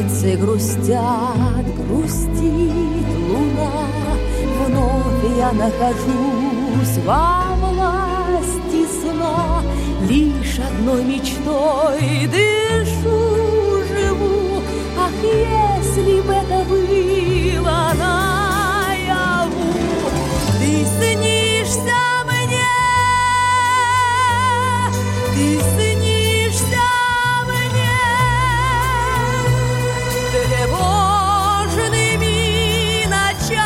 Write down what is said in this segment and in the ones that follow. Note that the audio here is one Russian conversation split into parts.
Птицы грустят, грустит луна. Вновь я нахожусь во власти сна. Лишь одной мечтой дышу, живу. Ах, если бы это было наяву. Ты снишься мне, ты снишься мне тревожными ночами.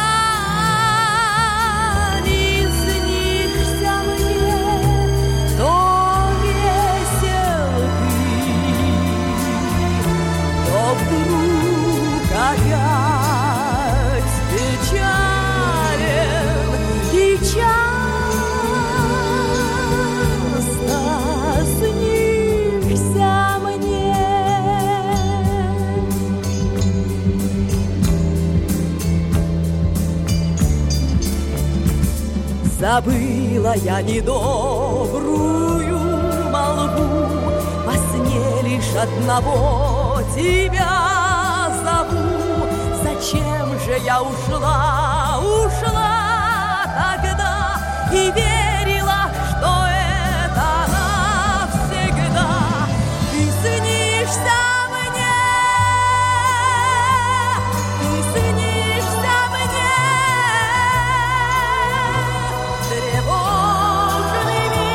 Снишься мне, то весел ты, то вдруг опять печален и часто снишься мне. Забыла я недобрую молву, во сне лишь одного тебя зову. Зачем же я ушла, ушла тогда и верила, что это навсегда. Ты снишься мне, ты снишься мне тревожными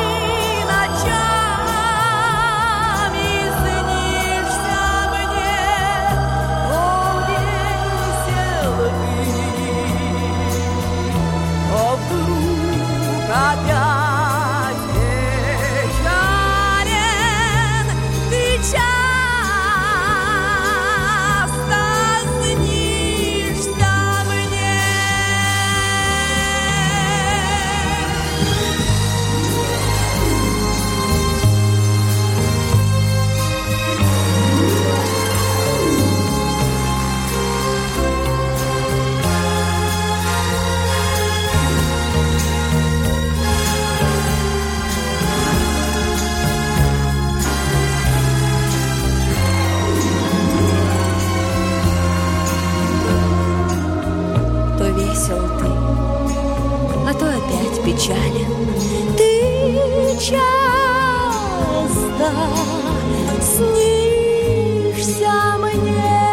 ночами. Снишься мне, о весел ты, о вдруг опять печален, ты часто снишься мне. То весел ты, а то опять печален. Ты часто снишься мне.